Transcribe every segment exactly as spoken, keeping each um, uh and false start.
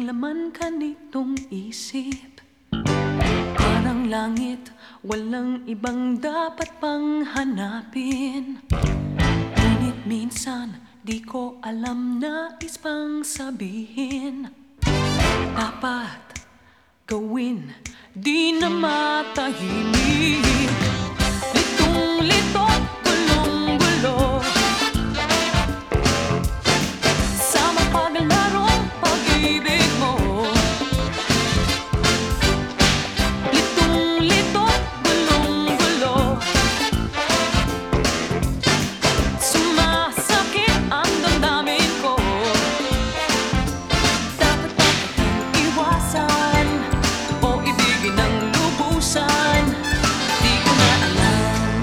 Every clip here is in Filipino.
laman ka nitong isip? Parang langit, walang ibang dapat pang hanapin. Ngunit minsan, di ko alam nais pang sabihin. Dapat gawin, di na matahimik. Litong-lito, gulong-gulo sa mapaglarong pag-ibig mo. Litong-lito, gulong-gulo, sumasakit ang damdamin ko. Dapat ba kitang iwasan o ibigin ng lubusan? Di ko na alam.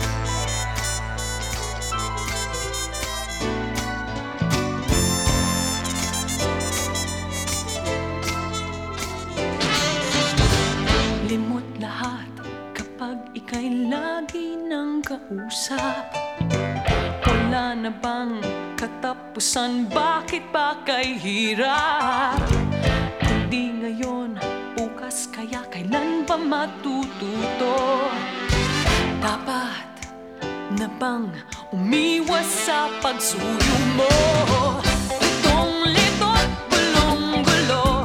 Limot lahat kapag ika'y lagi nang kausap. Wala na bang katapusan? Bakit ba kay hirap? Kundi ngayon, bukas, kaya kailan ba matututo? Dapat na bang umiwas sa pagsuyo mo? Litong-lito, gulong-gulo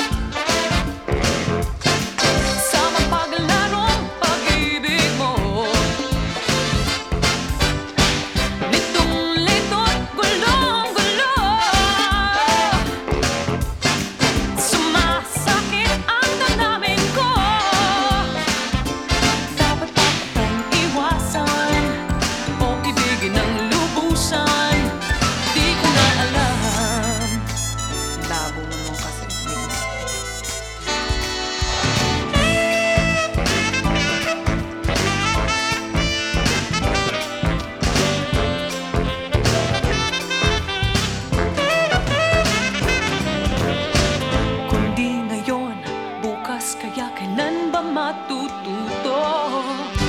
sa mapaglarong pag-ibig mo. Litong-lito, gulong-gulo, sumasakit ang damdamin ko. Dapat ba kitang iwasan o ibigin ng lubusan? Di ko na alam. Labo mo kasi. Kundi ngayon, bukas, kaya kailan ba matututo?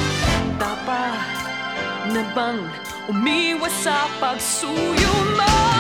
Dapat na bang umiwas sa pagsuyo mo?